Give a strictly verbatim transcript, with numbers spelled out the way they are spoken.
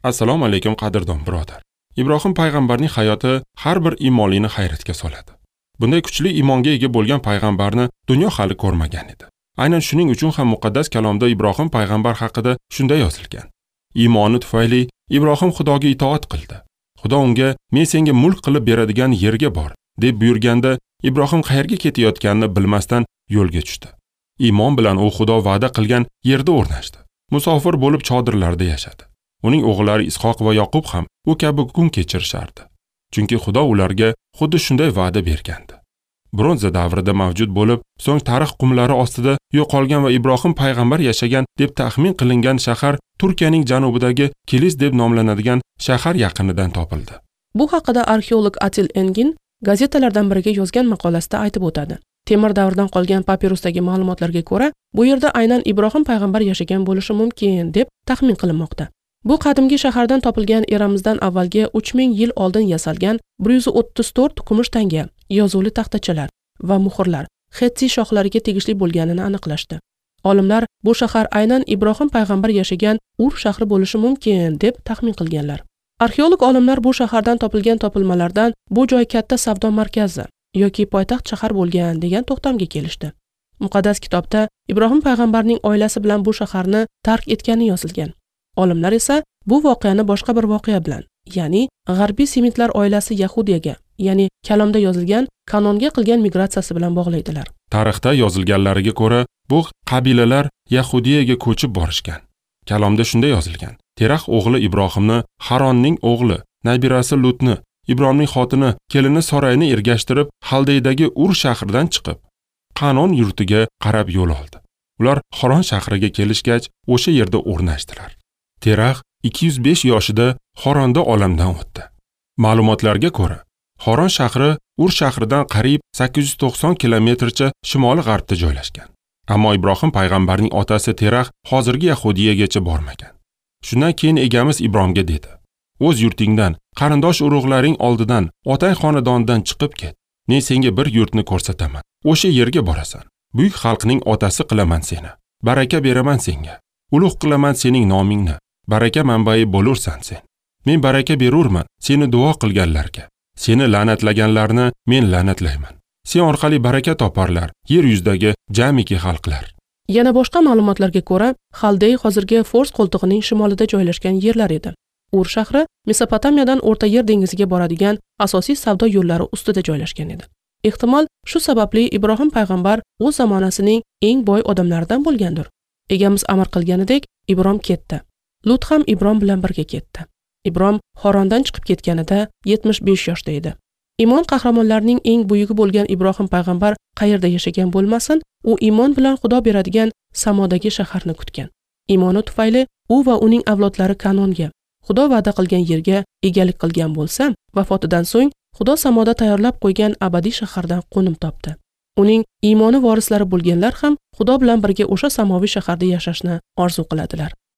Assalomu alaykum qadrdon birodar. Ibrohim payg'ambarning hayoti har bir iymonlini hayratga soladi. Bunday kuchli iymonga ega bo'lgan payg'ambarni dunyo hali ko'rmagan edi. Aynan shuning uchun ham muqaddas kalomda Ibrohim payg'ambar haqida shunday yozilgan. Iymoni tufayli Ibrohim Xudoga itoat qildi. Xudo unga "Men senga mulk qilib beradigan yerga bor" deb buyurganda, Ibrohim qayerga ketayotganini bilmasdan yo'lga tushdi. Iymon bilan u Xudo va'da qilgan yerda o'rnashdi. Musofir bo'lib chodirlarda yashadi. Uning o'g'illari Ishoq va Yoqub ham u kabi kun kechirishardi. Chunki Xudo ularga xuddi shunday va'da bergandi. Bronza davrida mavjud bo'lib, so'ng tarix qumlari ostida yo'qolgan va Ibrohim payg'ambar yashagan deb taxmin qilingan shahar Turkiyaning janubidagi Kilis deb nomlanadigan shahar yaqinidan topildi. Bu haqida arxeolog Atil Engin gazetalardan biriga yozgan maqolasida aytib o'tadi. Temir davridan qolgan papirusdagi ma'lumotlarga ko'ra, bu yerda aynan Ibrohim payg'ambar yashagan bo'lishi mumkin deb taxmin qilinmoqda. Bu qadimgi shahardan topilgan eramizdan avvalgi uch ming yil oldin yasalgan bir yuz o'ttiz to'rt kumush tanga, yozuvli taxtachalar va muhrlar Xetti shohlariga tegishli bo'lganini aniqlashdi. Olimlar bu shahar aynan Ibrohim payg'ambar yashagan Ur shahri bo'lishi mumkin deb taxmin qilganlar. Arxeolog olimlar bu shahardan topilgan topilmalardan bu joy katta savdo markazi yoki poytaxt shahar bo'lgan degan to'xtamga kelishdi. Muqaddas kitobda Ibrohim payg'ambarning oilasi bilan bu shaharni tark etgani yozilgan. Olimlar esa bu voqeani boshqa bir voqea bilan, ya'ni G'arbiy Semitlar oilasi Yahudiyaga, ya'ni kalomda yozilgan Kanonga qilgan migratsiyasi bilan bog'laydilar. Tarixda yozilganlariga ko'ra, bu qabilalar Yahudiyaga ko'chib borishgan. Kalomda shunday yozilgan. Terah o'g'li Ibrohimni, Haronning o'g'li, nabirasi Lutni, Ibrohimning xotini, kelini Sorayni ergashtirib, Xaldeydagi Ur shahridan chiqib, Qanon yurtiga qarab yo'l oldi. Ular Haron shahriga kelishgach, o'sha yerda o'rnashdilar. Terah ikki yuz besh yoshida Xoronda olamdan o'tdi. Ma'lumotlarga ko'ra, Xoron shahri Ur shahridan qariyb sakkiz yuz to'qson kilometrcha shimoli-g'arbda joylashgan. Ammo Ibrohim payg'ambarning otasi Terah hozirgi Yahudiyagacha bormagan. Shundan keyin egamiz Ibrohimga dedi: "O'z yurtingdan, qarindosh urug'laring oldidan, otang xonadonidan chiqib ket. Men senga bir yurtni ko'rsataman. O'sha yerga borasan. Buyuk xalqning otasi qilaman seni. Baraka beraman senga. Ulug' qilaman sening nomingni. Baraka manbai bo'lursan sen. Men baraka berurman seni duo qilganlarga. Seni la'natlaganlarni men la'natlayman. Sen orqali baraka toparlar yer yuzidagi jamiki xalqlar." Yana boshqa ma'lumotlarga ko'ra, Xaldey hozirgi Fors qo'ltig'ining shimolida joylashgan yerlar edi. Ur shahri Mesopotamiyadan O'rta Yer dengiziga boradigan asosiy savdo yo'llari ustida joylashgan edi. Ehtimol shu sababli Ibrohim payg'ambar o'z zamonasining eng boy odamlaridan bo'lgandir. Egamiz amr qilganidek, Ibrohim ketdi. Lut ham Ibrohim bilan birga ketdi. Ibrohim Xorondan chiqib ketganida yetmish besh yoshda edi. Iymon qahramonlarining eng buyugi bo'lgan Ibrohim payg'ambar qayerda yashagan bo'lmasin, u iymon bilan Xudo beradigan samodagi shaharni kutgan. Iymoni tufayli u va uning avlodlari Kanonga, Xudo va'da qilgan yerga egalik qilgan bo'lsa, vafotidan so'ng Xudo samoda tayyorlab qo'ygan abadiy shahardan qo'nim topdi. Uning iymoni vorislari bo'lganlar ham Xudo bilan birga o'sha samoviy shaharda yashashni orzu qiladilar.